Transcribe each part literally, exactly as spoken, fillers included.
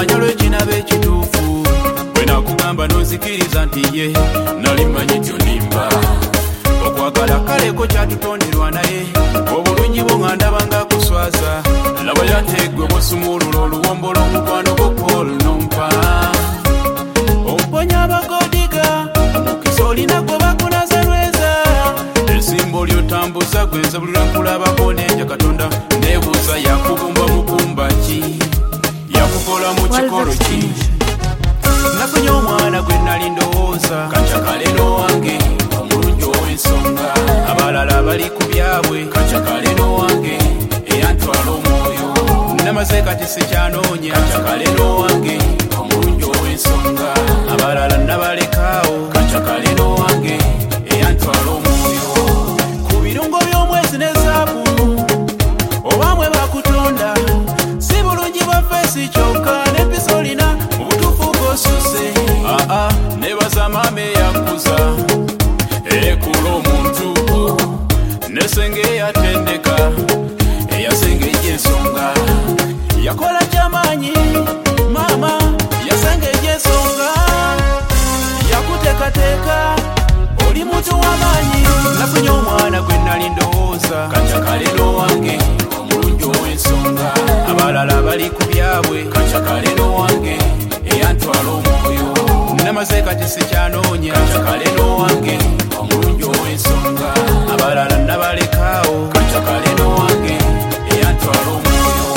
manya lwekinabe ekituufu bwe nakugamba n'ozikiriza nti ye nali mmanyi tyonimba okwagala kaleko kyatutonderwa naye obulungi bwo nga ndaba nga kuswaza laba yateggwe bwosumulula oluwombo lw'omukwano gwo Paul nompa omponya abagodiga omukisa olina gwe bakunaze lweza esimbo lyotambuza gwenza buli lwenkulabako nenja katonda nebuuza yakubumba mubumba ki yakukola mu kikolo ki nafunye omwana gwe nali ndowooza kacakaleno wange omulungi ow'ensonga abalala bali ku byabwe kacakaleno wange eyantwala omwoyo namaze kati sikyanoonya kacakaleno wange omulungi ow'ensonga abalala nabalekaawo kacakaleno wange eyantwala omwoyo ku birungo by'omwezi ne zaabu obamwe bakutonda si bulungi bwa feesi kyokka n'empisa olina mu butuufu bw'osuse aa nebaza maama eyakuza ekula omuntu nesenge eyatendeka eyasengejja ensonga yakola kyamaanyi maama yasengejja ensonga yakutekateeka oli muntu w'amaanyi nafunye omwana gwe nali ndowooza kacakaleno wange omulungi ow'ensonga abalala bali ku byabwe kacakaleno wange eyantwala omwoyo namaze kati sikyanoonya kacakaleno wange omulungi ow'ensonga abalala nabalekaawo kacakaleno wange eyantwala omwoyo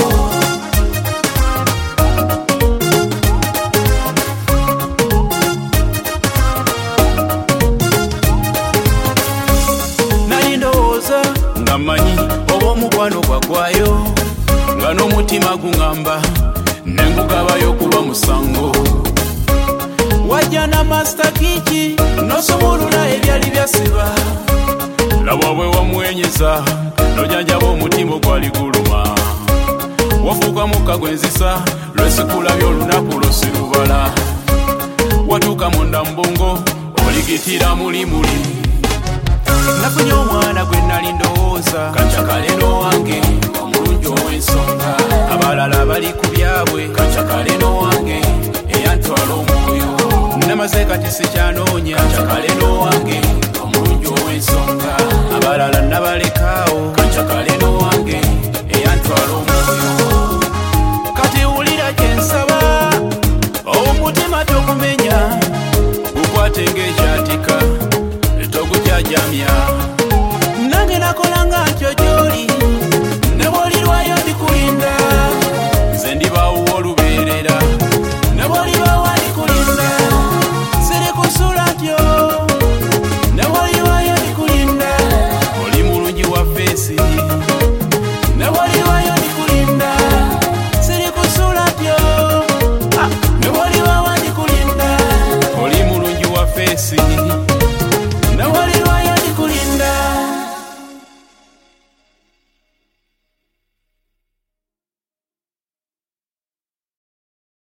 nali ndowooza nga mmanyi oba omukwano gwagwayo nga n'omutima guŋŋamba nengugabayo kuba musango wajja na masita kiki nosumulula ebyali byasiba laba bwe wamwenyeza nojanjaba omutima ogwali guluma wafuuka mukka gwenzisa lwesikulaby olunaku losirubala watuuka munda mbongo oligitira mulimuli nafunye omwana gwe nali ndowooza kacakaleno wange omulungi ow'ensonga abalala bali ku byabwe kacakaleno wange eyantwala omwoyo namaze kati sikyanoonya kacakaleno wange omulungi ow'ensonga abalala nabalekaawo kacakaleno wange eyantwala omwoyo kati wulira kyensaba omutima togumenya gukwate ng'ekyatika togukyajamya